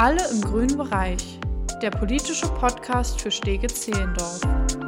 Alle im grünen Bereich, der politische Podcast für Steglitz-Zehlendorf.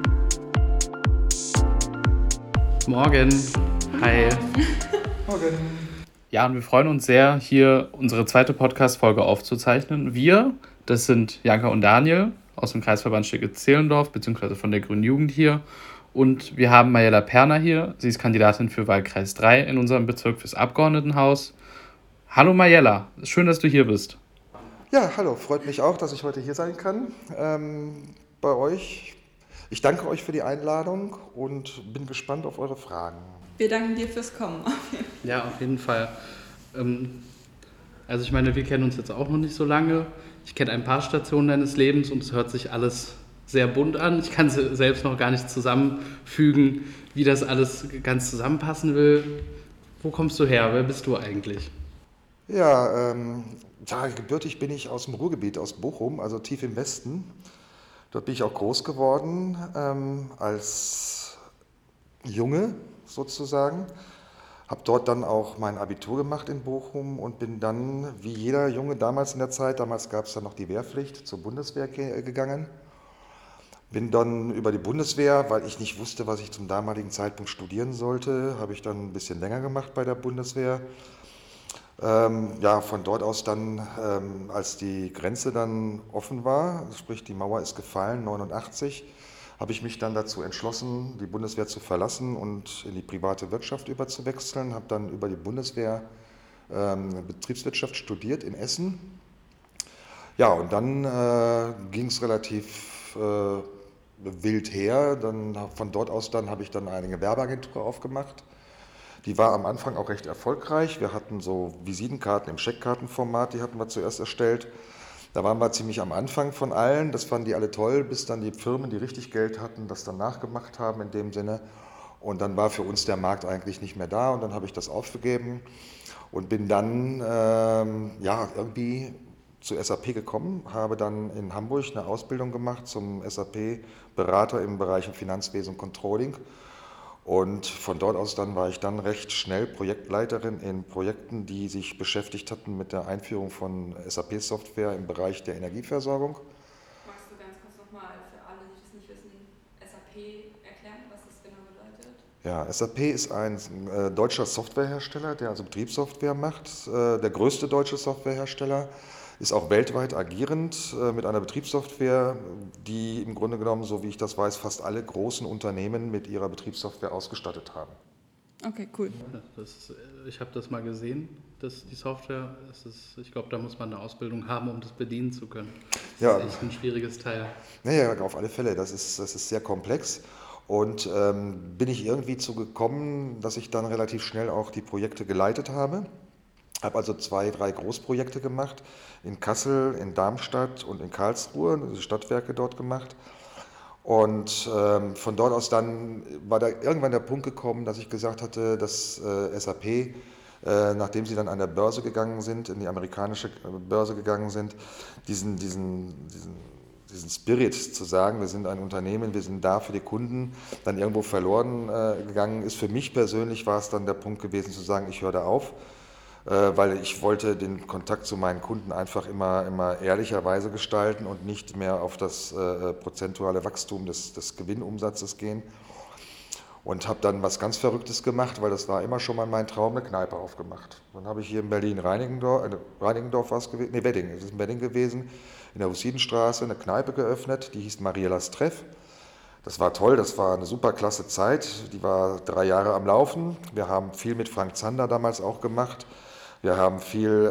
Morgen. Hi. Morgen. Ja, und wir freuen uns sehr, hier unsere zweite Podcast-Folge aufzuzeichnen. Wir, das sind Janka und Daniel aus dem Kreisverband Steglitz-Zehlendorf, beziehungsweise von der Grünen Jugend hier. Und wir haben Majella Perner hier. Sie ist Kandidatin für Wahlkreis 3 in unserem Bezirk fürs Abgeordnetenhaus. Hallo Majella, schön, dass du hier bist. Ja, hallo, freut mich auch, dass ich heute hier sein kann bei euch. Ich danke euch für die Einladung und bin gespannt auf eure Fragen. Wir danken dir fürs Kommen. Ja, auf jeden Fall. Also ich meine, wir kennen uns jetzt auch noch nicht so lange. Ich kenne ein paar Stationen deines Lebens und es hört sich alles sehr bunt an. Ich kann es selbst noch gar nicht zusammenfügen, wie das alles ganz zusammenpassen will. Wo kommst du her? Wer bist du eigentlich? Ja, gebürtig bin ich aus dem Ruhrgebiet, aus Bochum, also tief im Westen. Dort bin ich auch groß geworden, als Junge sozusagen. Habe dort dann auch mein Abitur gemacht in Bochum und bin dann, wie jeder Junge damals in der Zeit, damals gab es dann noch die Wehrpflicht, zur Bundeswehr gegangen. Bin dann über die Bundeswehr, weil ich nicht wusste, was ich zum damaligen Zeitpunkt studieren sollte, habe ich dann ein bisschen länger gemacht bei der Bundeswehr. Von dort aus dann, als die Grenze dann offen war, sprich die Mauer ist gefallen, 89, habe ich mich dann dazu entschlossen, die Bundeswehr zu verlassen und in die private Wirtschaft überzuwechseln. Habe dann über die Bundeswehr Betriebswirtschaft studiert in Essen. Ja, und dann ging es relativ wild her. Dann, von dort aus dann habe ich dann eine Gewerbeagentur aufgemacht. Die war am Anfang auch recht erfolgreich. Wir hatten so Visitenkarten im Scheckkartenformat, die hatten wir zuerst erstellt. Da waren wir ziemlich am Anfang von allen. Das fanden die alle toll, bis dann die Firmen, die richtig Geld hatten, das dann nachgemacht haben in dem Sinne. Und dann war für uns der Markt eigentlich nicht mehr da und dann habe ich das aufgegeben und bin dann irgendwie zu SAP gekommen, habe dann in Hamburg eine Ausbildung gemacht zum SAP-Berater im Bereich Finanzwesen und Controlling. Und von dort aus dann war ich dann recht schnell Projektleiterin in Projekten, die sich beschäftigt hatten mit der Einführung von SAP-Software im Bereich der Energieversorgung. Magst du ganz kurz nochmal für alle, die das nicht wissen, SAP erklären, was das genau bedeutet? Ja, SAP ist ein deutscher Softwarehersteller, der also Betriebssoftware macht. Der größte deutsche Softwarehersteller, ist auch weltweit agierend mit einer Betriebssoftware, die im Grunde genommen, so wie ich das weiß, fast alle großen Unternehmen mit ihrer Betriebssoftware ausgestattet haben. Okay, cool. Ich habe das mal gesehen, die Software. Ich glaube, da muss man eine Ausbildung haben, um das bedienen zu können. Das ist echt ein schwieriges Teil. Naja, auf alle Fälle. Das ist sehr komplex. Und bin ich irgendwie zu gekommen, dass ich dann relativ schnell auch die Projekte geleitet habe. Habe also 2, 3 Großprojekte gemacht, in Kassel, in Darmstadt und in Karlsruhe, also Stadtwerke dort gemacht. Und von dort aus dann war da irgendwann der Punkt gekommen, dass ich gesagt hatte, dass SAP, nachdem sie dann an der Börse gegangen sind, in die amerikanische Börse gegangen sind, diesen Spirit zu sagen, wir sind ein Unternehmen, wir sind da für die Kunden, dann irgendwo verloren gegangen ist. Für mich persönlich war es dann der Punkt gewesen zu sagen, ich höre da auf. Weil ich wollte den Kontakt zu meinen Kunden einfach immer ehrlicherweise gestalten und nicht mehr auf das prozentuale Wachstum des Gewinnumsatzes gehen. Und habe dann was ganz Verrücktes gemacht, weil das war immer schon mal mein Traum, eine Kneipe aufgemacht. Dann habe ich hier in Berlin Reinickendorf Wedding, das ist in Wedding gewesen, in der Husidenstraße eine Kneipe geöffnet, die hieß Mariellas Treff. Das war toll, das war eine super klasse Zeit, die war 3 Jahre am Laufen. Wir haben viel mit Frank Zander damals auch gemacht. Wir haben viel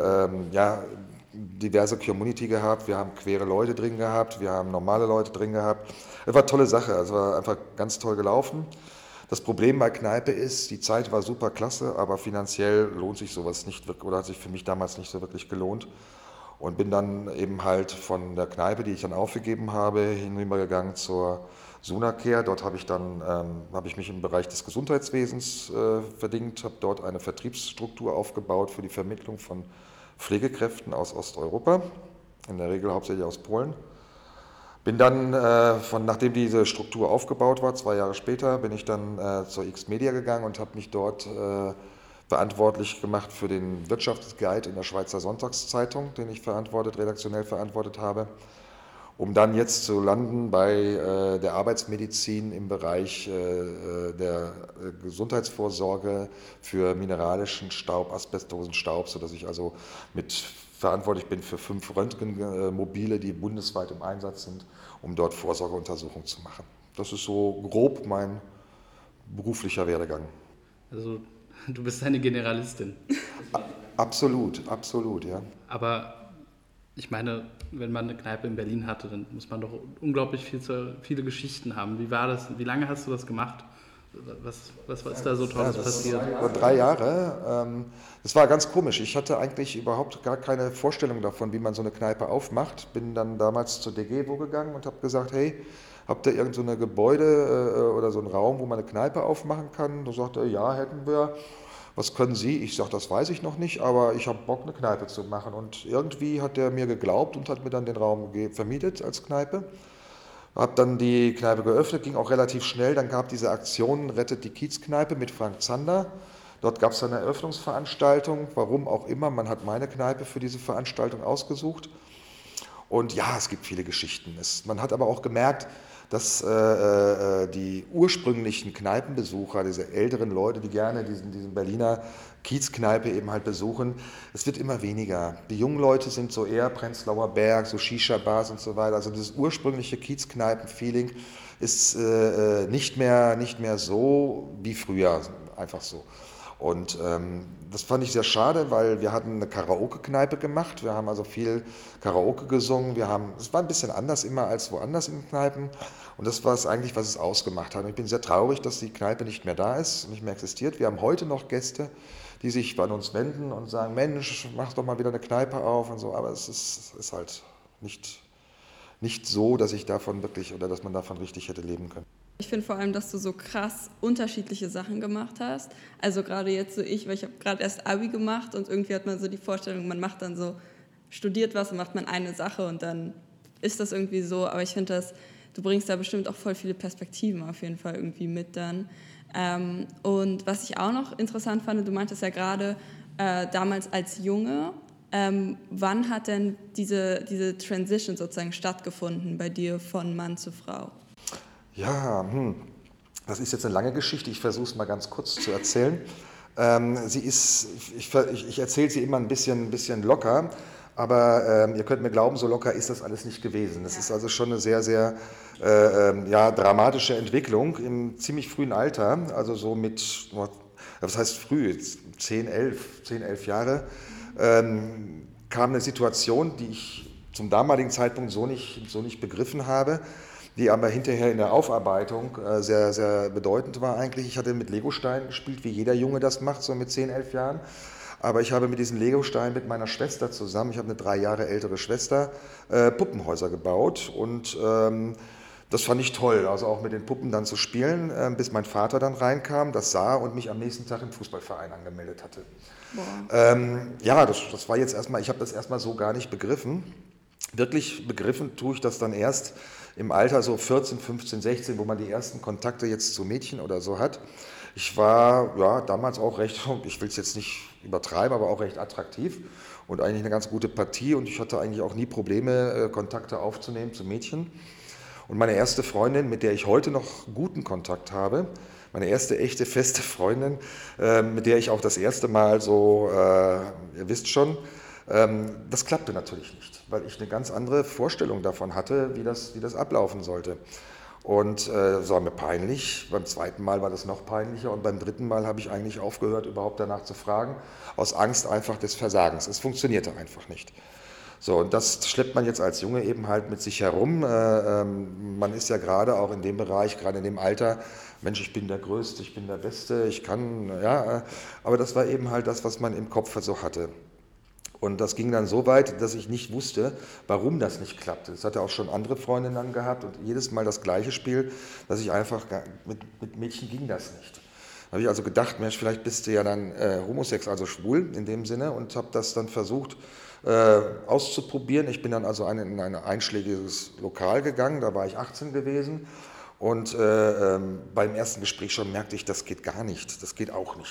diverse Community gehabt, wir haben queere Leute drin gehabt, wir haben normale Leute drin gehabt. Es war eine tolle Sache, es war einfach ganz toll gelaufen. Das Problem bei Kneipe ist, die Zeit war super klasse, aber finanziell lohnt sich sowas nicht wirklich, oder hat sich für mich damals nicht so wirklich gelohnt. Und bin dann eben halt von der Kneipe, die ich dann aufgegeben habe, hinübergegangen zur Sunacare. Dort habe ich mich im Bereich des Gesundheitswesens verdingt, habe dort eine Vertriebsstruktur aufgebaut für die Vermittlung von Pflegekräften aus Osteuropa, in der Regel hauptsächlich aus Polen. Bin dann, nachdem diese Struktur aufgebaut war, 2 Jahre später, bin ich dann zur X-Media gegangen und habe mich dort verantwortlich gemacht für den Wirtschaftsguide in der Schweizer Sonntagszeitung, den ich redaktionell verantwortet habe, um dann jetzt zu landen bei der Arbeitsmedizin im Bereich der Gesundheitsvorsorge für mineralischen Staub, Asbestosenstaub, sodass ich also verantwortlich bin für 5 Röntgenmobile, die bundesweit im Einsatz sind, um dort Vorsorgeuntersuchungen zu machen. Das ist so grob mein beruflicher Werdegang. Also du bist eine Generalistin. Absolut, ja. Aber ich meine, wenn man eine Kneipe in Berlin hatte, dann muss man doch unglaublich viele Geschichten haben. Wie war das? Wie lange hast du das gemacht? Was ist da so Tolles passiert? Vor 3 Jahre. Das war ganz komisch. Ich hatte eigentlich überhaupt gar keine Vorstellung davon, wie man so eine Kneipe aufmacht. Bin dann damals zur DGEWO gegangen und habe gesagt, hey, habt ihr irgend so ein Gebäude oder so einen Raum, wo man eine Kneipe aufmachen kann? Da sagte er, ja, hätten wir. Was können Sie? Ich sage, das weiß ich noch nicht, aber ich habe Bock, eine Kneipe zu machen. Und irgendwie hat der mir geglaubt und hat mir dann den Raum vermietet als Kneipe. Habe dann die Kneipe geöffnet, ging auch relativ schnell. Dann gab diese Aktion Rettet die Kiezkneipe mit Frank Zander. Dort gab es eine Eröffnungsveranstaltung, warum auch immer. Man hat meine Kneipe für diese Veranstaltung ausgesucht. Und ja, es gibt viele Geschichten. Man hat aber auch gemerkt, dass die ursprünglichen Kneipenbesucher, diese älteren Leute, die gerne diesen Berliner Kiezkneipe eben halt besuchen, es wird immer weniger. Die jungen Leute sind so eher Prenzlauer Berg, so Shisha-Bars und so weiter. Also dieses ursprüngliche Kiezkneipen-Feeling ist nicht mehr so wie früher, einfach so. Und das fand ich sehr schade, weil wir hatten eine Karaoke-Kneipe gemacht. Wir haben also viel Karaoke gesungen. Es war ein bisschen anders immer als woanders in den Kneipen. Und das war es eigentlich, was es ausgemacht hat. Und ich bin sehr traurig, dass die Kneipe nicht mehr da ist, nicht mehr existiert. Wir haben heute noch Gäste, die sich an uns wenden und sagen, Mensch, mach doch mal wieder eine Kneipe auf und so. Aber es ist halt nicht so, dass man davon richtig hätte leben können. Ich finde vor allem, dass du so krass unterschiedliche Sachen gemacht hast. Also gerade jetzt so weil ich habe gerade erst Abi gemacht und irgendwie hat man so die Vorstellung, man macht dann so, studiert was und macht man eine Sache und dann ist das irgendwie so. Aber ich finde du bringst da bestimmt auch voll viele Perspektiven auf jeden Fall irgendwie mit dann. Und was ich auch noch interessant fand, du meintest ja gerade damals als Junge, wann hat denn diese Transition sozusagen stattgefunden bei dir von Mann zu Frau? Ja, das ist jetzt eine lange Geschichte, ich versuche es mal ganz kurz zu erzählen. Ich erzähle sie immer ein bisschen locker, aber ihr könnt mir glauben, so locker ist das alles nicht gewesen. Das ist also schon eine sehr, sehr dramatische Entwicklung im ziemlich frühen Alter, also so mit, was heißt früh, 10, 11 Jahre, kam eine Situation, die ich zum damaligen Zeitpunkt so nicht begriffen habe, die aber hinterher in der Aufarbeitung sehr, sehr bedeutend war eigentlich. Ich hatte mit Legosteinen gespielt, wie jeder Junge das macht, so mit 10, 11 Jahren. Aber ich habe mit diesen Legosteinen mit meiner Schwester zusammen, ich habe eine 3 Jahre ältere Schwester, Puppenhäuser gebaut und das fand ich toll, also auch mit den Puppen dann zu spielen, bis mein Vater dann reinkam, das sah und mich am nächsten Tag im Fußballverein angemeldet hatte. Das war jetzt erstmal, ich habe das erstmal so gar nicht begriffen. Wirklich begriffen tue ich das dann erst im Alter so 14, 15, 16, wo man die ersten Kontakte jetzt zu Mädchen oder so hat. Ich war damals auch recht, ich will es jetzt nicht übertreiben, aber auch recht attraktiv und eigentlich eine ganz gute Partie und ich hatte eigentlich auch nie Probleme, Kontakte aufzunehmen zu Mädchen. Und meine erste Freundin, mit der ich heute noch guten Kontakt habe, meine erste echte feste Freundin, mit der ich auch das erste Mal so, ihr wisst schon, das klappte natürlich nicht, weil ich eine ganz andere Vorstellung davon hatte, wie das ablaufen sollte. Und das war mir peinlich. Beim zweiten Mal war das noch peinlicher und beim dritten Mal habe ich eigentlich aufgehört, überhaupt danach zu fragen, aus Angst einfach des Versagens. Es funktionierte einfach nicht. So, und das schleppt man jetzt als Junge eben halt mit sich herum. Man ist ja gerade auch in dem Bereich, gerade in dem Alter, Mensch, ich bin der Größte, ich bin der Beste, ich kann, ja, aber das war eben halt das, was man im Kopf so hatte. Und das ging dann so weit, dass ich nicht wusste, warum das nicht klappte. Das hatte auch schon andere Freundinnen dann gehabt und jedes Mal das gleiche Spiel, dass ich einfach, mit Mädchen ging das nicht. Da habe ich also gedacht, Mensch, vielleicht bist du ja dann homosexuell, also schwul in dem Sinne und habe das dann versucht auszuprobieren. Ich bin dann also in ein einschlägiges Lokal gegangen, da war ich 18 gewesen und beim ersten Gespräch schon merkte ich, das geht gar nicht, das geht auch nicht.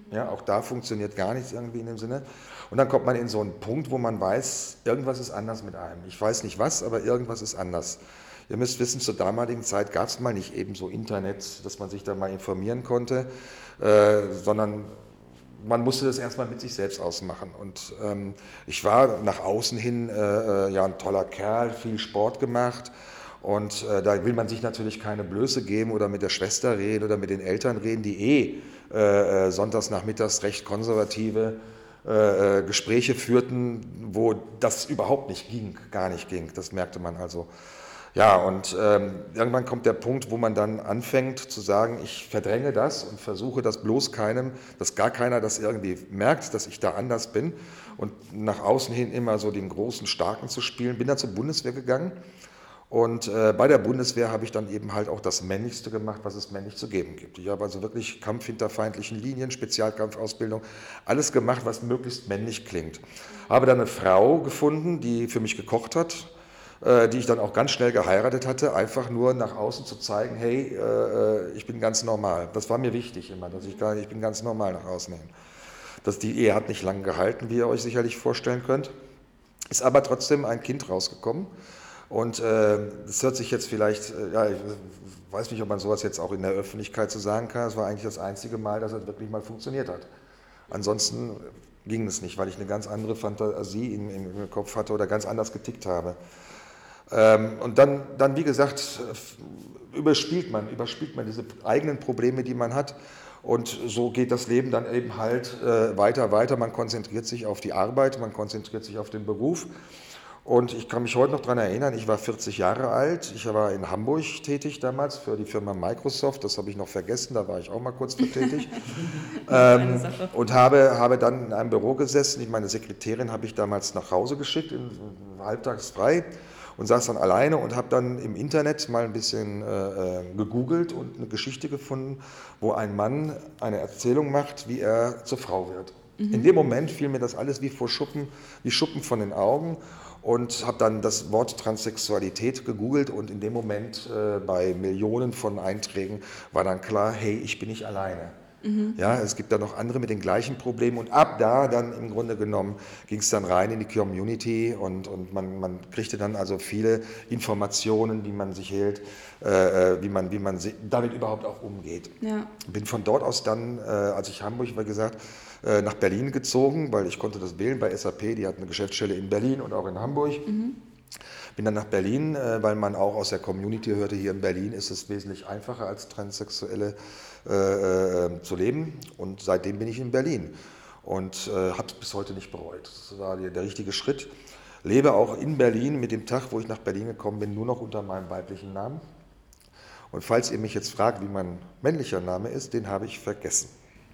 Ja, auch da funktioniert gar nichts irgendwie in dem Sinne. Und dann kommt man in so einen Punkt, wo man weiß, irgendwas ist anders mit einem. Ich weiß nicht was, aber irgendwas ist anders. Ihr müsst wissen, zur damaligen Zeit gab es mal nicht eben so Internet, dass man sich da mal informieren konnte, sondern man musste das erstmal mit sich selbst ausmachen. Und ich war nach außen hin ja ein toller Kerl, viel Sport gemacht. Und da will man sich natürlich keine Blöße geben oder mit der Schwester reden oder mit den Eltern reden, die sonntags nachmittags recht konservative Gespräche führten, wo das überhaupt nicht ging, gar nicht ging. Das merkte man also. Ja, und irgendwann kommt der Punkt, wo man dann anfängt zu sagen, ich verdränge das und versuche das bloß keinem, dass gar keiner das irgendwie merkt, dass ich da anders bin und nach außen hin immer so den großen Starken zu spielen. Bin dann zur Bundeswehr gegangen und bei der Bundeswehr habe ich dann eben halt auch das Männlichste gemacht, was es männlich zu geben gibt. Ich habe also wirklich Kampf hinter feindlichen Linien, Spezialkampfausbildung, alles gemacht, was möglichst männlich klingt. Habe dann eine Frau gefunden, die für mich gekocht hat, die ich dann auch ganz schnell geheiratet hatte, einfach nur nach außen zu zeigen, hey, ich bin ganz normal. Das war mir wichtig immer, dass ich bin ganz normal nach außen hin. Die Ehe hat nicht lange gehalten, wie ihr euch sicherlich vorstellen könnt. Ist aber trotzdem ein Kind rausgekommen. Und das hört sich jetzt vielleicht, ja, ich weiß nicht, ob man sowas jetzt auch in der Öffentlichkeit so sagen kann. Es war eigentlich das einzige Mal, dass es wirklich mal funktioniert hat. Ansonsten ging es nicht, weil ich eine ganz andere Fantasie im Kopf hatte oder ganz anders getickt habe. Und dann, wie gesagt, überspielt man diese eigenen Probleme, die man hat. Und so geht das Leben dann eben halt weiter. Man konzentriert sich auf die Arbeit, man konzentriert sich auf den Beruf. Und ich kann mich heute noch daran erinnern, ich war 40 Jahre alt, ich war in Hamburg tätig damals für die Firma Microsoft, das habe ich noch vergessen, da war ich auch mal kurz für tätig. Und habe dann in einem Büro gesessen, meine Sekretärin habe ich damals nach Hause geschickt, halbtags frei. Und saß dann alleine und habe dann im Internet mal ein bisschen gegoogelt und eine Geschichte gefunden, wo ein Mann eine Erzählung macht, wie er zur Frau wird. In dem Moment fiel mir das alles wie Schuppen von den Augen und habe dann das Wort Transsexualität gegoogelt und in dem Moment bei Millionen von Einträgen war dann klar, hey, ich bin nicht alleine. Ja, es gibt da noch andere mit den gleichen Problemen und ab da dann im Grunde genommen ging es dann rein in die Community und man kriegte dann also viele Informationen, wie man sich hält, wie man damit überhaupt auch umgeht. Ja. Bin von dort aus dann, als ich Hamburg war, gesagt, nach Berlin gezogen, weil ich konnte das wählen bei SAP, die hat eine Geschäftsstelle in Berlin und auch in Hamburg. Bin dann nach Berlin, weil man auch aus der Community hörte, hier in Berlin ist es wesentlich einfacher als Transsexuelle zu leben. Und seitdem bin ich in Berlin und habe es bis heute nicht bereut. Das war der richtige Schritt. Lebe auch in Berlin mit dem Tag, wo ich nach Berlin gekommen bin, nur noch unter meinem weiblichen Namen. Und falls ihr mich jetzt fragt, wie mein männlicher Name ist, den habe ich vergessen.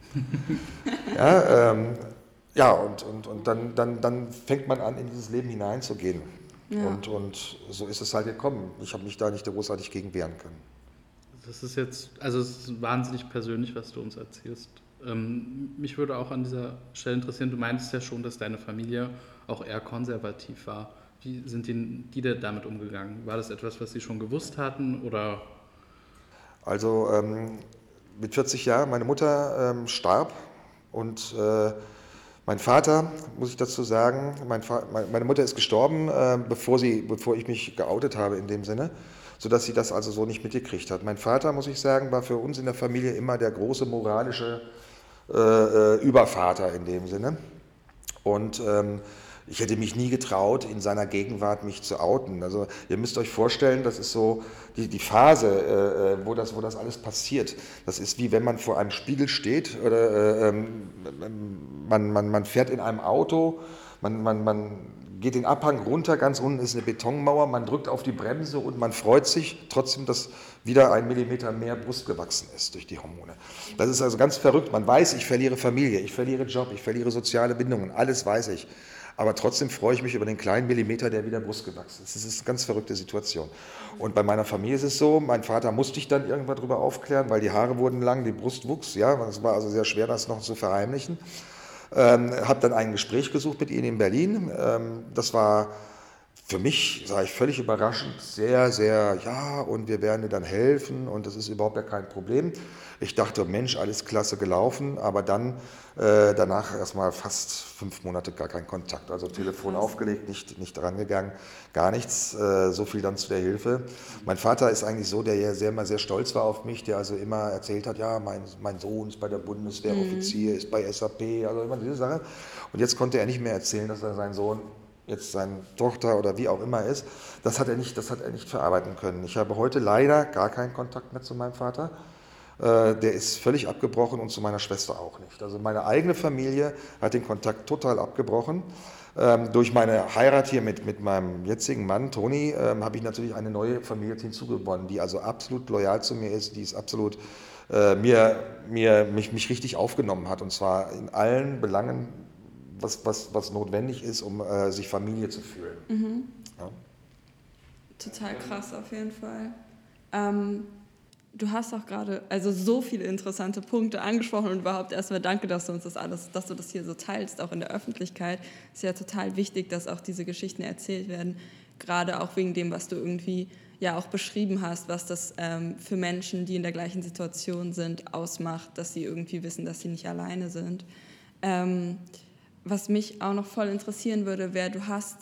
Ja, und dann fängt man an, in dieses Leben hineinzugehen. Ja. Und so ist es halt gekommen. Ich habe mich da nicht großartig gegen wehren können. Das ist jetzt, also es ist wahnsinnig persönlich, was du uns erzählst. Mich würde auch an dieser Stelle interessieren, du meintest ja schon, dass deine Familie auch eher konservativ war. Wie sind die denn damit umgegangen? War das etwas, was sie schon gewusst hatten oder? Also mit 40 Jahren, meine Mutter starb und mein Vater, muss ich dazu sagen, meine Mutter ist gestorben, bevor ich mich geoutet habe in dem Sinne, sodass sie das also so nicht mitgekriegt hat. Mein Vater, muss ich sagen, war für uns in der Familie immer der große moralische Übervater in dem Sinne. Und ich hätte mich nie getraut, in seiner Gegenwart mich zu outen. Also ihr müsst euch vorstellen, das ist so die Phase, wo das alles passiert. Das ist wie wenn man vor einem Spiegel steht oder man fährt in einem Auto, man geht den Abhang runter, ganz unten ist eine Betonmauer, man drückt auf die Bremse und man freut sich trotzdem, dass wieder 1 Millimeter mehr Brust gewachsen ist durch die Hormone. Das ist also ganz verrückt. Man weiß, ich verliere Familie, ich verliere Job, ich verliere soziale Bindungen, alles weiß ich. Aber trotzdem freue ich mich über den kleinen Millimeter, der wieder Brust gewachsen ist. Das ist eine ganz verrückte Situation. Und bei meiner Familie ist es so, mein Vater musste ich dann irgendwann darüber aufklären, weil die Haare wurden lang, die Brust wuchs. Ja, es war also sehr schwer, das noch zu verheimlichen. Habe dann ein Gespräch gesucht mit ihnen in Berlin. Das war für mich, sage ich, völlig überraschend, sehr, sehr, ja, und wir werden dir dann helfen und das ist überhaupt ja kein Problem. Ich dachte, Mensch, alles klasse gelaufen, aber dann danach erstmal fast 5 Monate gar kein Kontakt. Also Telefon aufgelegt, nicht dran gegangen, gar nichts, so viel dann zu der Hilfe. Mein Vater ist eigentlich so, der ja immer sehr stolz war auf mich, der also immer erzählt hat, ja, mein Sohn ist bei der Bundeswehr Offizier, ist bei SAP, also immer diese Sache. Und jetzt konnte er nicht mehr erzählen, dass er seinen Sohn jetzt seine Tochter oder wie auch immer ist, das hat er nicht verarbeiten können. Ich habe heute leider gar keinen Kontakt mehr zu meinem Vater. Der ist völlig abgebrochen und zu meiner Schwester auch nicht. Also meine eigene Familie hat den Kontakt total abgebrochen. Durch meine Heirat hier mit meinem jetzigen Mann, Toni, habe ich natürlich eine neue Familie hinzugewonnen, die also absolut loyal zu mir ist, die ist absolut mich richtig aufgenommen hat, und zwar in allen Belangen, was notwendig ist, um sich Familie zu fühlen. Ja. Total krass auf jeden Fall. Du hast auch gerade so viele interessante Punkte angesprochen und überhaupt erstmal danke, dass du uns dass du das hier so teilst, auch in der Öffentlichkeit. Es ist ja total wichtig, dass auch diese Geschichten erzählt werden, gerade auch wegen dem, was du irgendwie ja auch beschrieben hast, was das für Menschen, die in der gleichen Situation sind, ausmacht, dass sie irgendwie wissen, dass sie nicht alleine sind. Was mich auch noch voll interessieren würde, wäre, du hast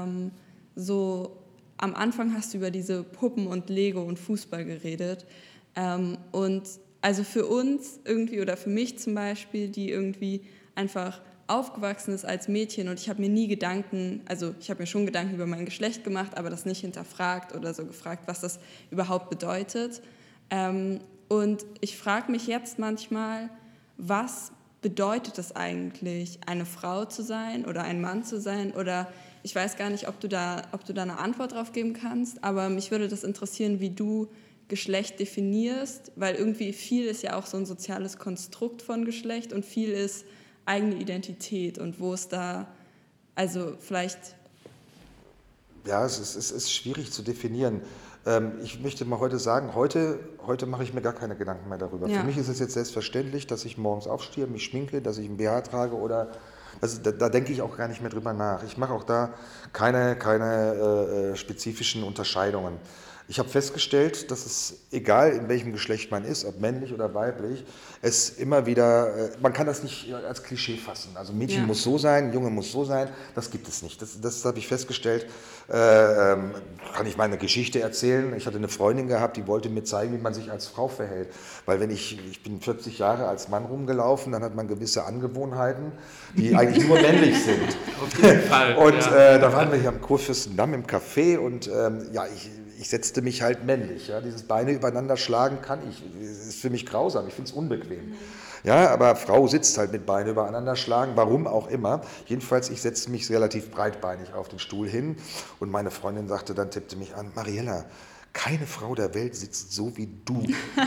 am Anfang hast du über diese Puppen und Lego und Fußball geredet. Und also für uns irgendwie oder für mich zum Beispiel, die irgendwie einfach aufgewachsen ist als Mädchen und ich habe mir schon Gedanken über mein Geschlecht gemacht, aber das nicht hinterfragt oder so gefragt, was das überhaupt bedeutet. Und ich frage mich jetzt manchmal, was bedeutet es eigentlich, eine Frau zu sein oder ein Mann zu sein? Oder ich weiß gar nicht, ob du da eine Antwort drauf geben kannst, aber mich würde das interessieren, wie du Geschlecht definierst, weil irgendwie viel ist ja auch so ein soziales Konstrukt von Geschlecht und viel ist eigene Identität und wo ist da, also vielleicht... Ja, es ist schwierig zu definieren. Ich möchte mal heute sagen, heute mache ich mir gar keine Gedanken mehr darüber. Ja. Für mich ist es jetzt selbstverständlich, dass ich morgens aufstehe, mich schminke, dass ich einen BH trage oder... da denke ich auch gar nicht mehr drüber nach. Ich mache auch da keine spezifischen Unterscheidungen. Ich habe festgestellt, dass es, egal in welchem Geschlecht man ist, ob männlich oder weiblich, es immer wieder, man kann das nicht als Klischee fassen. Also Mädchen muss so sein, Junge muss so sein, das gibt es nicht. Das habe ich festgestellt. Kann ich meine Geschichte erzählen. Ich hatte eine Freundin gehabt, die wollte mir zeigen, wie man sich als Frau verhält. Weil ich bin 40 Jahre als Mann rumgelaufen, dann hat man gewisse Angewohnheiten, die eigentlich nur männlich sind. Auf jeden Fall. Und da waren wir hier am Kurfürstendamm im Café und ich setzte mich halt männlich. Ja. Dieses Beine übereinander schlagen kann ich. Das ist für mich grausam, ich finde es unbequem. Ja, aber Frau sitzt halt mit Beine übereinander schlagen, warum auch immer. Jedenfalls, ich setzte mich relativ breitbeinig auf den Stuhl hin und meine Freundin tippte mich an, Mariella, keine Frau der Welt sitzt so wie du.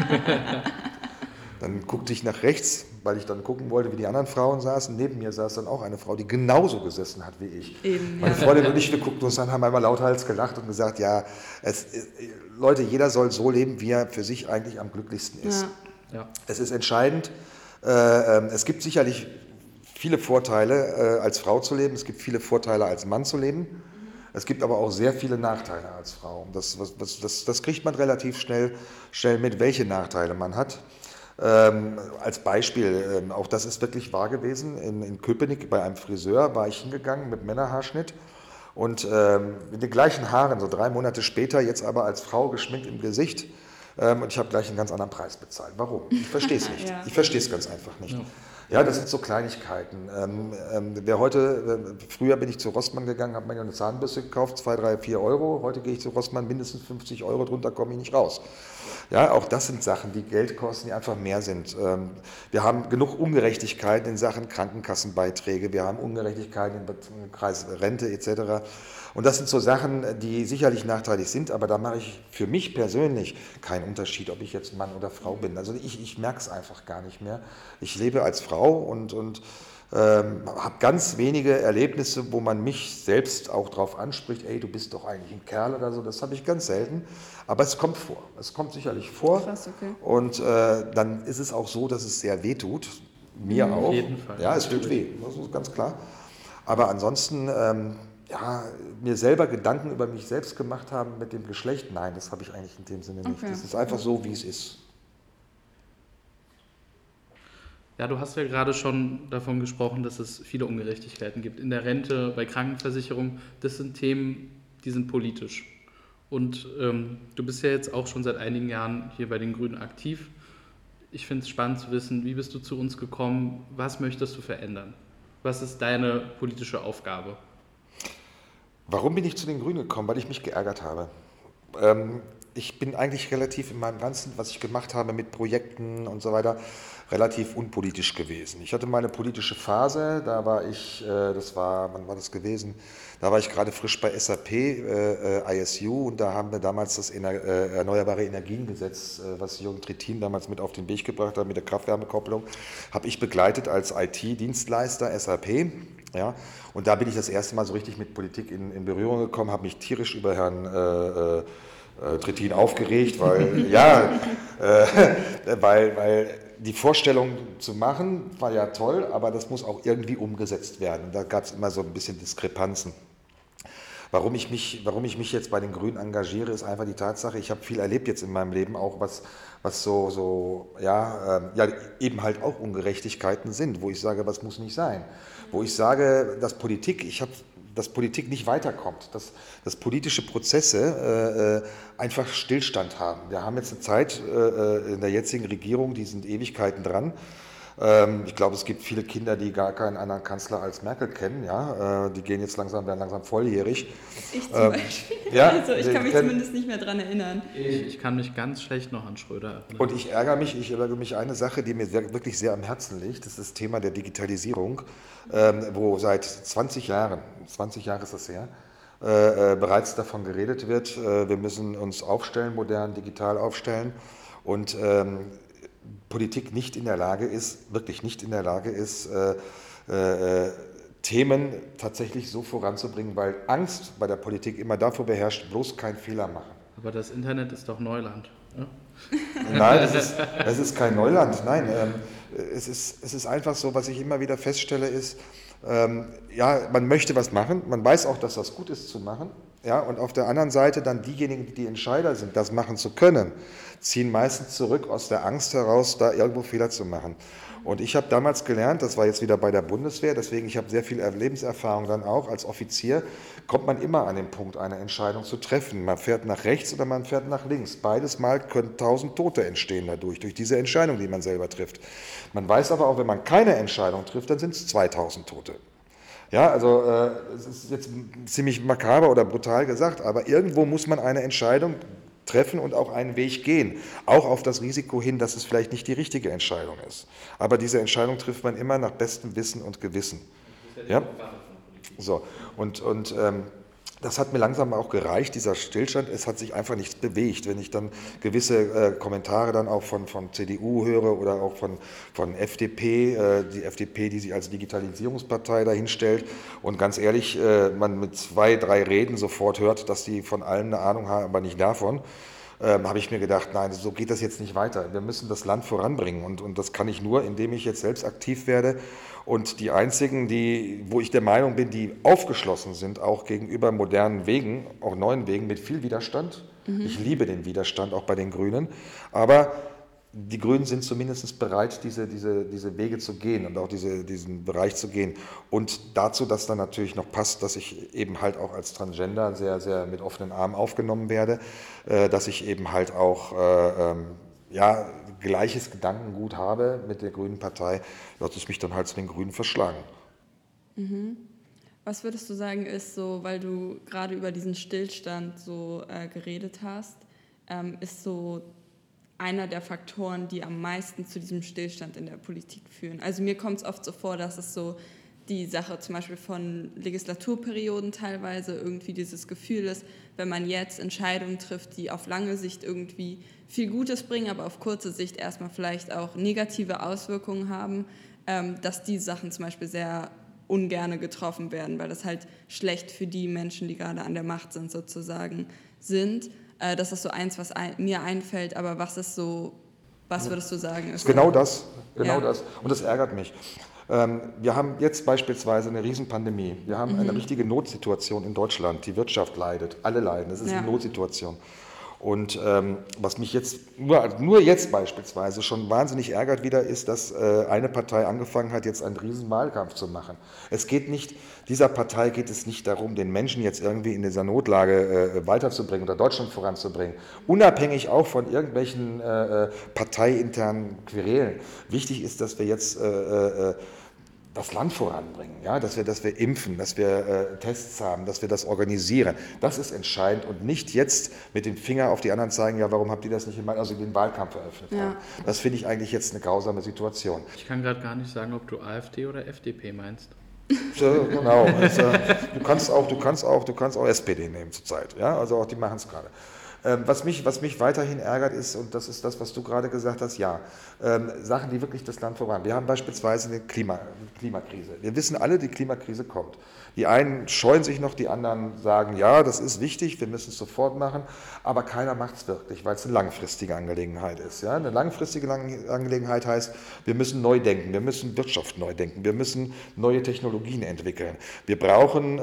Dann guckte ich nach rechts, weil ich dann gucken wollte, wie die anderen Frauen saßen. Neben mir saß dann auch eine Frau, die genauso gesessen hat wie ich. Eben, meine Freundin und ich, wir guckten uns an, haben einmal lauthals gelacht und gesagt, ja, Leute, jeder soll so leben, wie er für sich eigentlich am glücklichsten ist. Ja. Es ist entscheidend. Es gibt sicherlich viele Vorteile, als Frau zu leben. Es gibt viele Vorteile, als Mann zu leben. Es gibt aber auch sehr viele Nachteile als Frau. Das kriegt man relativ schnell mit, welche Nachteile man hat. Als Beispiel, auch das ist wirklich wahr gewesen, in Köpenick bei einem Friseur war ich hingegangen mit Männerhaarschnitt und mit den gleichen Haaren, so 3 Monate später, jetzt aber als Frau geschminkt im Gesicht und ich habe gleich einen ganz anderen Preis bezahlt. Warum? Ich verstehe es nicht. Ich verstehe es ganz einfach nicht. Ja, das sind so Kleinigkeiten. Früher bin ich zu Rossmann gegangen, habe mir eine Zahnbürste gekauft, 2, 3, 4 Euro. Heute gehe ich zu Rossmann, mindestens 50 Euro, drunter komme ich nicht raus. Ja, auch das sind Sachen, die Geld kosten, die einfach mehr sind. Wir haben genug Ungerechtigkeiten in Sachen Krankenkassenbeiträge, wir haben Ungerechtigkeiten im Kreis Rente etc. Und das sind so Sachen, die sicherlich nachteilig sind, aber da mache ich für mich persönlich keinen Unterschied, ob ich jetzt Mann oder Frau bin. Also ich merke es einfach gar nicht mehr. Ich lebe als Frau und habe ganz wenige Erlebnisse, wo man mich selbst auch drauf anspricht, ey, du bist doch eigentlich ein Kerl oder so, das habe ich ganz selten, aber es kommt vor, es kommt sicherlich vor. Krass, okay. Und dann ist es auch so, dass es sehr weh tut, mir auch. Auf jeden Fall. Ja, es tut weh, das ist ganz klar, aber ansonsten mir selber Gedanken über mich selbst gemacht haben mit dem Geschlecht. Nein, das habe ich eigentlich in dem Sinne nicht. Okay. Das ist einfach so, wie es ist. Ja, du hast ja gerade schon davon gesprochen, dass es viele Ungerechtigkeiten gibt. In der Rente, bei Krankenversicherung, das sind Themen, die sind politisch. Und du bist ja jetzt auch schon seit einigen Jahren hier bei den Grünen aktiv. Ich finde es spannend zu wissen, wie bist du zu uns gekommen, was möchtest du verändern? Was ist deine politische Aufgabe? Warum bin ich zu den Grünen gekommen? Weil ich mich geärgert habe. Ich bin eigentlich relativ in meinem Ganzen, was ich gemacht habe mit Projekten und so weiter, relativ unpolitisch gewesen. Ich hatte meine politische Phase, da war ich, wann war das gewesen? Da war ich gerade frisch bei SAP, ISU, und da haben wir damals das Erneuerbare Energiengesetz, was Jürgen Trittin damals mit auf den Weg gebracht hat, mit der Kraft-Wärme-Kopplung, habe ich begleitet als IT-Dienstleister SAP. Ja, und da bin ich das erste Mal so richtig mit Politik in Berührung gekommen, habe mich tierisch über Herrn Trittin aufgeregt, weil, weil die Vorstellung zu machen war ja toll, aber das muss auch irgendwie umgesetzt werden. Und da gab es immer so ein bisschen Diskrepanzen. Warum ich mich jetzt bei den Grünen engagiere, ist einfach die Tatsache, ich habe viel erlebt jetzt in meinem Leben, auch was eben halt auch Ungerechtigkeiten sind, wo ich sage, was muss nicht sein. Wo ich sage, dass Politik nicht weiterkommt, dass politische Prozesse einfach Stillstand haben. Wir haben jetzt eine Zeit in der jetzigen Regierung, die sind Ewigkeiten dran. Ich glaube, es gibt viele Kinder, die gar keinen anderen Kanzler als Merkel kennen. Ja? Die werden langsam volljährig. Ich zum Beispiel. Ja, also ich kann mich zumindest nicht mehr dran erinnern. Ich kann mich ganz schlecht noch an Schröder erinnern. Und ich ärgere mich eine Sache, die mir wirklich sehr am Herzen liegt, das ist das Thema der Digitalisierung, wo seit 20 Jahren ist das her, bereits davon geredet wird, wir müssen uns aufstellen, modern, digital aufstellen, und Politik wirklich nicht in der Lage ist, Themen tatsächlich so voranzubringen, weil Angst bei der Politik immer davor beherrscht, bloß keinen Fehler machen. Aber das Internet ist doch Neuland. Ja? Nein, das ist kein Neuland. Nein, es ist einfach so, was ich immer wieder feststelle, ist, man möchte was machen, man weiß auch, dass das gut ist zu machen, ja, und auf der anderen Seite dann diejenigen, die Entscheider sind, das machen zu können, ziehen meistens zurück aus der Angst heraus, da irgendwo Fehler zu machen. Und ich habe damals gelernt, das war jetzt wieder bei der Bundeswehr, deswegen ich habe sehr viel Lebenserfahrung dann auch als Offizier, kommt man immer an den Punkt, eine Entscheidung zu treffen. Man fährt nach rechts oder man fährt nach links. Beides Mal können 1000 Tote entstehen durch diese Entscheidung, die man selber trifft. Man weiß aber auch, wenn man keine Entscheidung trifft, dann sind es 2000 Tote. Ja, also es ist jetzt ziemlich makaber oder brutal gesagt, aber irgendwo muss man eine Entscheidung treffen und auch einen Weg gehen, auch auf das Risiko hin, dass es vielleicht nicht die richtige Entscheidung ist. Aber diese Entscheidung trifft man immer nach bestem Wissen und Gewissen. Ja? So, und das hat mir langsam auch gereicht, dieser Stillstand. Es hat sich einfach nichts bewegt. Wenn ich dann gewisse Kommentare dann auch von CDU höre oder auch von FDP, die FDP, die sich als Digitalisierungspartei dahinstellt, und ganz ehrlich, man mit 2, 3 Reden sofort hört, dass die von allem eine Ahnung haben, aber nicht davon, habe ich mir gedacht, nein, so geht das jetzt nicht weiter. Wir müssen das Land voranbringen, und das kann ich nur, indem ich jetzt selbst aktiv werde. Und die einzigen, wo ich der Meinung bin, die aufgeschlossen sind, auch gegenüber modernen Wegen, auch neuen Wegen mit viel Widerstand. Ich liebe den Widerstand, auch bei den Grünen. Aber die Grünen sind zumindest bereit, diese Wege zu gehen und auch diesen Bereich zu gehen. Und dazu, dass dann natürlich noch passt, dass ich eben halt auch als Transgender sehr, sehr mit offenen Armen aufgenommen werde, dass ich eben halt auch gleiches Gedankengut habe mit der Grünen Partei, wird es mich dann halt zu den Grünen verschlagen. Was würdest du sagen ist so, weil du gerade über diesen Stillstand so geredet hast, ist so einer der Faktoren, die am meisten zu diesem Stillstand in der Politik führen? Also mir kommt es oft so vor, dass es so die Sache zum Beispiel von Legislaturperioden teilweise irgendwie dieses Gefühl ist, wenn man jetzt Entscheidungen trifft, die auf lange Sicht irgendwie viel Gutes bringen, aber auf kurze Sicht erstmal vielleicht auch negative Auswirkungen haben, dass die Sachen zum Beispiel sehr ungerne getroffen werden, weil das halt schlecht für die Menschen, die gerade an der Macht sind, sozusagen sind. Das ist so eins, was mir einfällt, aber was würdest du sagen? Ist genau das. Und das ärgert mich. Wir haben jetzt beispielsweise eine Riesenpandemie. Wir haben eine richtige Notsituation in Deutschland. Die Wirtschaft leidet, alle leiden. Das ist eine Notsituation. Und was mich jetzt, nur jetzt beispielsweise schon wahnsinnig ärgert wieder, ist, dass eine Partei angefangen hat, jetzt einen riesen Wahlkampf zu machen. Dieser Partei geht es nicht darum, den Menschen jetzt irgendwie in dieser Notlage weiterzubringen oder Deutschland voranzubringen. Unabhängig auch von irgendwelchen parteiinternen Querelen. Wichtig ist, dass wir jetzt das Land voranbringen, ja? Dass wir impfen, dass wir Tests haben, dass wir das organisieren. Das ist entscheidend und nicht jetzt mit dem Finger auf die anderen zeigen, ja, warum habt ihr das nicht den Wahlkampf eröffnet haben. Das finde ich eigentlich jetzt eine grausame Situation. Ich kann gerade gar nicht sagen, ob du AfD oder FDP meinst. Genau. Also, du kannst auch SPD nehmen zurzeit, ja? Also auch die machen es gerade. Was mich weiterhin ärgert ist, und das ist das, was du gerade gesagt hast, Sachen, die wirklich das Land voran. Wir haben beispielsweise eine Klimakrise. Wir wissen alle, die Klimakrise kommt. Die einen scheuen sich noch, die anderen sagen, ja, das ist wichtig, wir müssen es sofort machen, aber keiner macht es wirklich, weil es eine langfristige Angelegenheit ist. Ja? Eine langfristige Angelegenheit heißt, wir müssen neu denken, wir müssen Wirtschaft neu denken, wir müssen neue Technologien entwickeln. Wir brauchen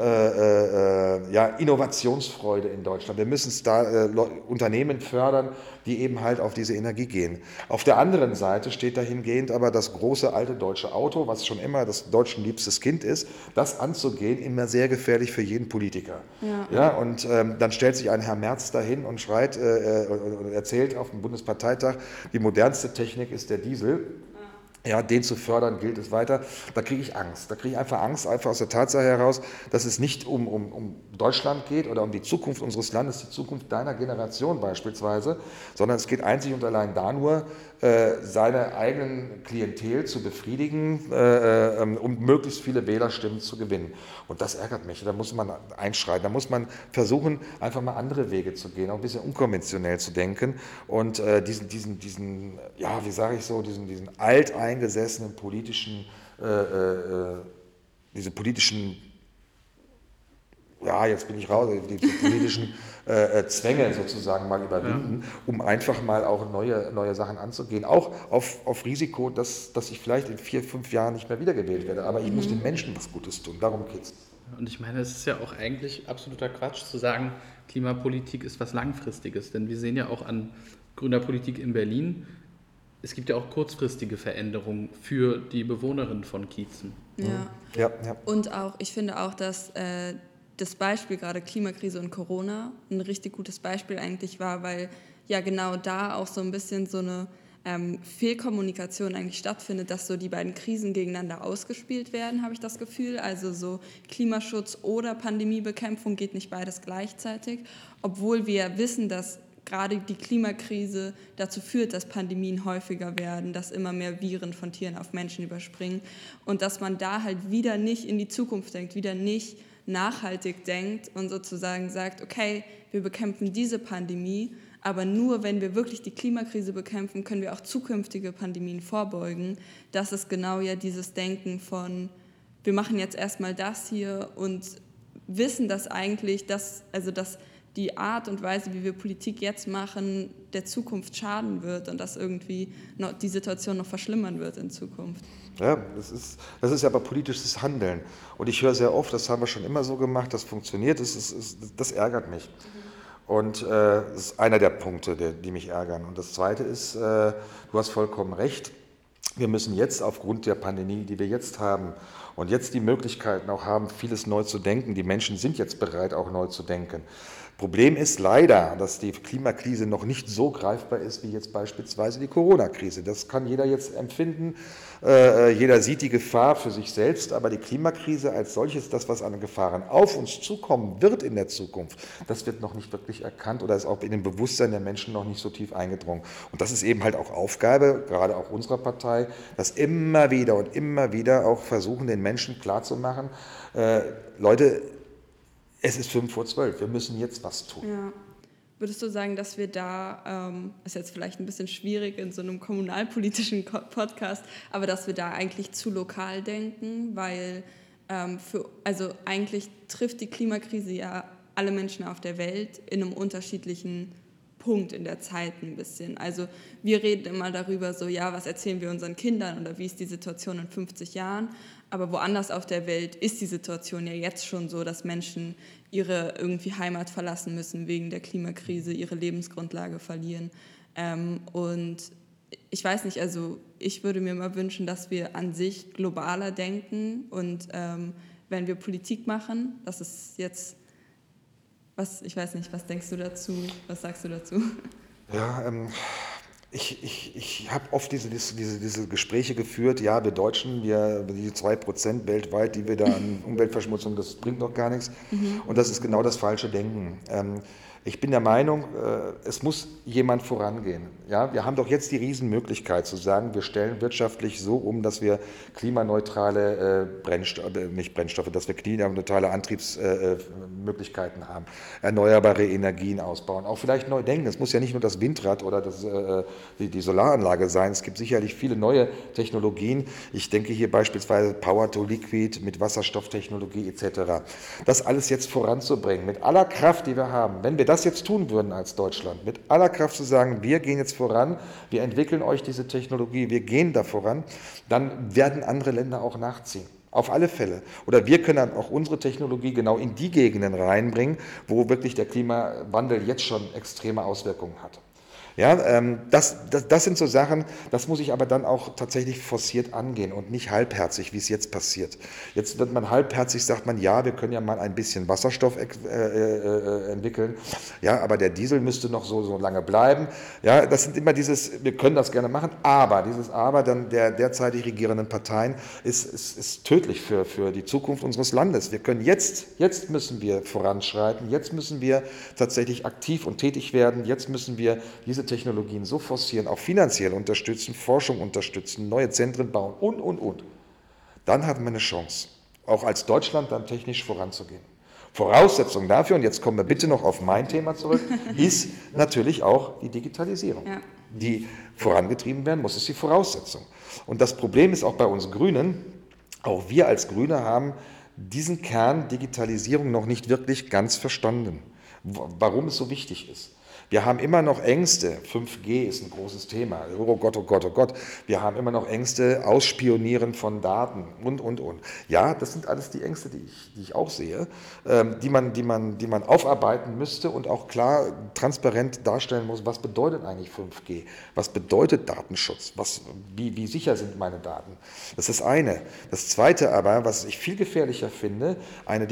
Innovationsfreude in Deutschland. Wir müssen Unternehmen fördern, die eben halt auf diese Energie gehen. Auf der anderen Seite steht dahingehend aber das große alte deutsche Auto, was schon immer das deutschen liebstes Kind ist, das anzugehen, immer sehr gefährlich für jeden Politiker. Und dann stellt sich ein Herr Merz dahin und schreit und erzählt auf dem Bundesparteitag, die modernste Technik ist der Diesel. Ja, den zu fördern gilt es weiter. Da kriege ich Angst. Da kriege ich einfach Angst, einfach aus der Tatsache heraus, dass es nicht um Deutschland geht oder um die Zukunft unseres Landes, die Zukunft deiner Generation beispielsweise, sondern es geht einzig und allein da nur, seine eigenen Klientel zu befriedigen, um möglichst viele Wählerstimmen zu gewinnen. Und das ärgert mich. Da muss man einschreiten. Da muss man versuchen, einfach mal andere Wege zu gehen, auch ein bisschen unkonventionell zu denken und diesen alteingesessenen politischen, jetzt bin ich raus, die politischen Zwänge sozusagen mal überwinden, um einfach mal auch neue Sachen anzugehen. Auch auf Risiko, dass ich vielleicht in 4, 5 Jahren nicht mehr wiedergewählt werde. Aber ich muss den Menschen was Gutes tun. Darum geht's. Und ich meine, es ist ja auch eigentlich absoluter Quatsch zu sagen, Klimapolitik ist was Langfristiges. Denn wir sehen ja auch an grüner Politik in Berlin, es gibt ja auch kurzfristige Veränderungen für die Bewohnerinnen von Kiezen. Ja. Und auch, ich finde auch, dass das Beispiel gerade Klimakrise und Corona ein richtig gutes Beispiel eigentlich war, weil ja genau da auch so ein bisschen so eine Fehlkommunikation eigentlich stattfindet, dass so die beiden Krisen gegeneinander ausgespielt werden, habe ich das Gefühl. Also so Klimaschutz oder Pandemiebekämpfung geht nicht beides gleichzeitig, obwohl wir wissen, dass gerade die Klimakrise dazu führt, dass Pandemien häufiger werden, dass immer mehr Viren von Tieren auf Menschen überspringen und dass man da halt wieder nicht in die Zukunft denkt, wieder nicht nachhaltig denkt und sozusagen sagt, okay, wir bekämpfen diese Pandemie, aber nur wenn wir wirklich die Klimakrise bekämpfen, können wir auch zukünftige Pandemien vorbeugen. Das ist genau ja dieses Denken von, wir machen jetzt erstmal das hier und wissen das eigentlich, dass die Art und Weise, wie wir Politik jetzt machen, der Zukunft schaden wird und dass irgendwie noch die Situation noch verschlimmern wird in Zukunft. Ja, das ist aber politisches Handeln. Und ich höre sehr oft, das haben wir schon immer so gemacht, das funktioniert, das ärgert mich. Und das ist einer der Punkte, die mich ärgern. Und das Zweite ist, du hast vollkommen recht, wir müssen jetzt aufgrund der Pandemie, die wir jetzt haben und jetzt die Möglichkeiten auch haben, vieles neu zu denken, die Menschen sind jetzt bereit, auch neu zu denken. Problem ist leider, dass die Klimakrise noch nicht so greifbar ist wie jetzt beispielsweise die Corona-Krise. Das kann jeder jetzt empfinden. Jeder sieht die Gefahr für sich selbst, aber die Klimakrise als solches, das, was an Gefahren auf uns zukommen wird in der Zukunft, das wird noch nicht wirklich erkannt oder ist auch in dem Bewusstsein der Menschen noch nicht so tief eingedrungen. Und das ist eben halt auch Aufgabe, gerade auch unserer Partei, das immer wieder auch versuchen, den Menschen klarzumachen, Leute, es ist 11:55, wir müssen jetzt was tun. Ja. Würdest du sagen, dass wir da, ist jetzt vielleicht ein bisschen schwierig in so einem kommunalpolitischen Podcast, aber dass wir da eigentlich zu lokal denken, weil eigentlich trifft die Klimakrise ja alle Menschen auf der Welt in einem unterschiedlichen Punkt in der Zeit ein bisschen. Also wir reden immer darüber so, ja, was erzählen wir unseren Kindern oder wie ist die Situation in 50 Jahren, aber woanders auf der Welt ist die Situation ja jetzt schon so, dass Menschen ihre irgendwie Heimat verlassen müssen wegen der Klimakrise, ihre Lebensgrundlage verlieren. Und ich weiß nicht, also ich würde mir mal wünschen, dass wir an sich globaler denken und wenn wir Politik machen, das ist jetzt, ich weiß nicht, was denkst du dazu, was sagst du dazu? Ja, ich habe oft diese Gespräche geführt, ja, wir Deutschen, die 2% weltweit, die wir da an Umweltverschmutzung, das bringt doch gar nichts. Und das ist genau das falsche Denken. Ich bin der Meinung, es muss jemand vorangehen. Ja, wir haben doch jetzt die Riesenmöglichkeit zu sagen, wir stellen wirtschaftlich so um, dass wir klimaneutrale dass wir klimaneutrale Antriebsmöglichkeiten haben, erneuerbare Energien ausbauen, auch vielleicht neu denken. Es muss ja nicht nur das Windrad oder die Solaranlage sein. Es gibt sicherlich viele neue Technologien. Ich denke hier beispielsweise Power to Liquid mit Wasserstofftechnologie etc. Das alles jetzt voranzubringen, mit aller Kraft, die wir haben. Wenn wir das jetzt tun würden als Deutschland, mit aller Kraft zu sagen, wir gehen jetzt voran, wir entwickeln euch diese Technologie, wir gehen da voran, dann werden andere Länder auch nachziehen. Auf alle Fälle. Oder wir können dann auch unsere Technologie genau in die Gegenden reinbringen, wo wirklich der Klimawandel jetzt schon extreme Auswirkungen hat. Ja, das sind so Sachen, das muss ich aber dann auch tatsächlich forciert angehen und nicht halbherzig, wie es jetzt passiert. Jetzt wird man halbherzig, sagt man, ja, wir können ja mal ein bisschen Wasserstoff entwickeln, ja, aber der Diesel müsste noch so lange bleiben. Ja, das sind immer wir können das gerne machen, aber dieses Aber dann der derzeitig regierenden Parteien ist tödlich für die Zukunft unseres Landes. Wir können jetzt müssen wir voranschreiten, jetzt müssen wir tatsächlich aktiv und tätig werden, jetzt müssen wir diese Technologien so forcieren, auch finanziell unterstützen, Forschung unterstützen, neue Zentren bauen und. Dann haben wir eine Chance, auch als Deutschland dann technisch voranzugehen. Voraussetzung dafür, und jetzt kommen wir bitte noch auf mein Thema zurück, ist natürlich auch die Digitalisierung, die vorangetrieben werden muss, ist die Voraussetzung. Und das Problem ist auch bei uns Grünen, auch wir als Grüne haben diesen Kern Digitalisierung noch nicht wirklich ganz verstanden, warum es so wichtig ist. Wir haben immer noch Ängste, 5G ist ein großes Thema, oh Gott, oh Gott, oh Gott. Wir haben immer noch Ängste, Ausspionieren von Daten und. Ja, das sind alles die Ängste, die ich auch sehe, die man aufarbeiten müsste und auch klar, transparent darstellen muss, was bedeutet eigentlich 5G, was bedeutet Datenschutz, wie sicher sind meine Daten. Das ist das eine. Das zweite aber, was ich viel gefährlicher finde, eine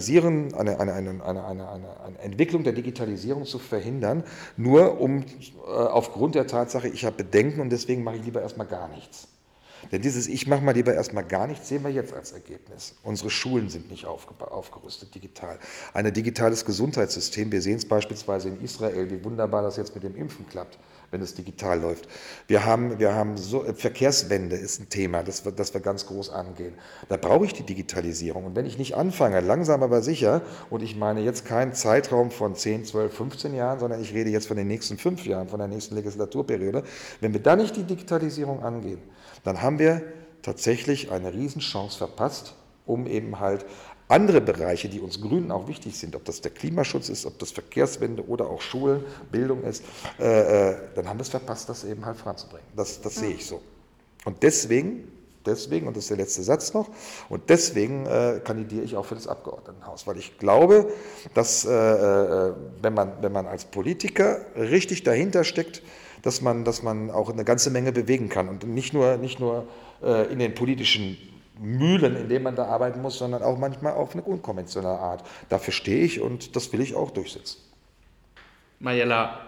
Entwicklung der Digitalisierung zu verhindern, nur aufgrund der Tatsache, ich habe Bedenken und deswegen mache ich lieber erstmal gar nichts. Denn dieses Ich mache mal lieber erstmal gar nichts sehen wir jetzt als Ergebnis. Unsere Schulen sind nicht aufgerüstet digital. Ein digitales Gesundheitssystem, wir sehen es beispielsweise in Israel, wie wunderbar das jetzt mit dem Impfen klappt, wenn es digital läuft. Wir haben so Verkehrswende ist ein Thema, das wir ganz groß angehen. Da brauche ich die Digitalisierung. Und wenn ich nicht anfange, langsam aber sicher, und ich meine jetzt keinen Zeitraum von 10, 12, 15 Jahren, sondern ich rede jetzt von den nächsten 5 Jahren, von der nächsten Legislaturperiode, wenn wir da nicht die Digitalisierung angehen, dann haben wir tatsächlich eine Riesenchance verpasst, um eben halt andere Bereiche, die uns Grünen auch wichtig sind, ob das der Klimaschutz ist, ob das Verkehrswende oder auch Schulen, Bildung ist, dann haben wir es verpasst, das eben halt voranzubringen. Das sehe ich so. Und deswegen, und das ist der letzte Satz noch, und deswegen kandidiere ich auch für das Abgeordnetenhaus, weil ich glaube, dass wenn man als Politiker richtig dahinter steckt, dass man auch eine ganze Menge bewegen kann und nicht nur in den politischen Mühlen, in denen man da arbeiten muss, sondern auch manchmal auf eine unkonventionelle Art. Dafür stehe ich und das will ich auch durchsetzen. Mariella,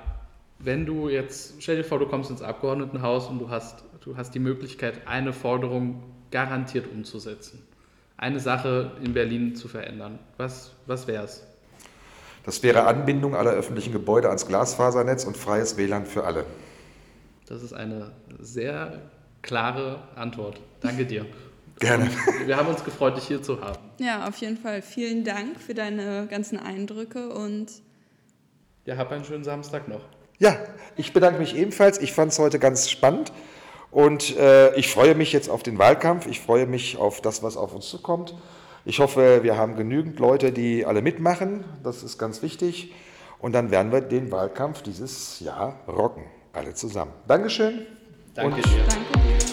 stell dir vor, du kommst ins Abgeordnetenhaus und du hast die Möglichkeit, eine Forderung garantiert umzusetzen. Eine Sache in Berlin zu verändern. Was wäre es? Das wäre Anbindung aller öffentlichen Gebäude ans Glasfasernetz und freies WLAN für alle. Das ist eine sehr klare Antwort. Danke dir. Gerne. Wir haben uns gefreut, dich hier zu haben. Ja, auf jeden Fall. Vielen Dank für deine ganzen Eindrücke und Ja, hab einen schönen Samstag noch. Ja, ich bedanke mich ebenfalls. Ich fand es heute ganz spannend und ich freue mich jetzt auf den Wahlkampf. Ich freue mich auf das, was auf uns zukommt. Ich hoffe, wir haben genügend Leute, die alle mitmachen. Das ist ganz wichtig. Und dann werden wir den Wahlkampf dieses Jahr rocken. Alle zusammen. Dankeschön. Danke Und dir. Danke dir.